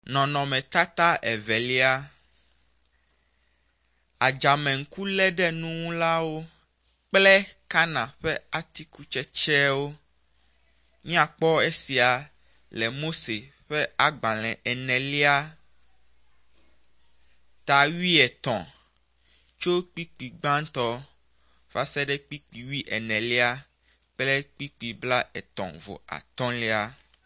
Nɔnɔmetata evelia. Adzamenkuleɖenulawo kple Kana ƒe atikutsetsewo. Míakpɔ esia le Mose ƒe agbalẽ enelia ta 13 tso kpikpi gbãtɔ va se ɖe kpikpi 14 kple kpikpi 35.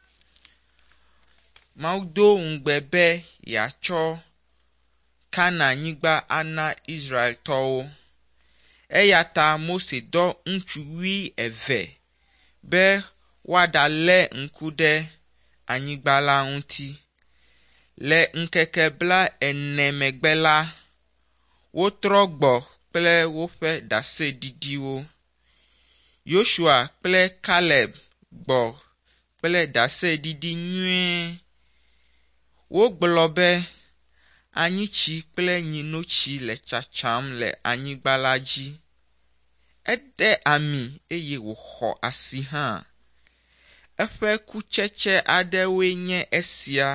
Mawu do ŋugbe be yeatsɔ Kananyigba ana Israeltɔwo. Eya ta Mose dɔ ŋutsu 12 be woaɖalé ŋku ɖe anyigba la ŋuti. Le ŋkeke 40 megbe la, wotrɔ gbɔ kple woƒe ɖaseɖiɖiwo. Joshua kple Caleb gbɔ kple ɖaseɖiɖi nyuie. Wogblɔ be anyitsi kple nyinotsi le tsatsam le anyigba la dzi. Ede ami eye wòxɔ asi hã. Eƒe kutsetse aɖewoe nye esia.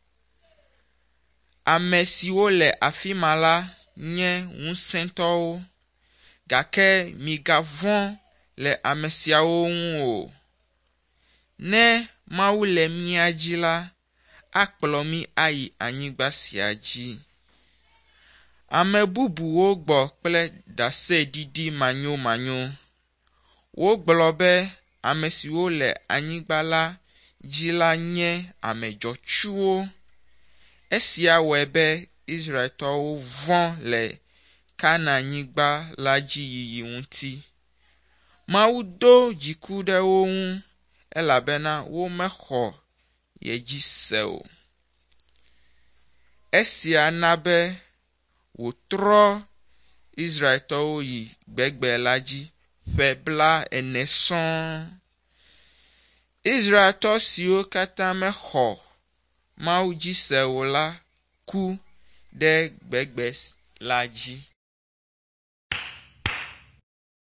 Ame siwo le afi ma la nye ŋusẽtɔwo, gake migavɔ̃ le ame siawo ŋu o. Ne Mawu le mía dzi la, akplɔ mí ayi anyigba sia dzi. Ame bubuwo gbɔ kple ɖaseɖiɖi manyomanyo. Wogblɔ be ame siwo le anyigba la dzi la nye ame dzɔtsuwo. Esia wɔe be Israeltɔwo vɔ̃ le Kananyigba la dzi yiyi ŋuti. Mawu do dziku ɖe wo ŋu elabena womexɔ ye dzi se o. Esia na be wòtrɔ Israeltɔwo yi gbegbe la dzi ƒe 40 sɔŋ. Israeltɔ siwo katã mexɔ Mawu dzi se o la ku ɖe gbegbe la dzi.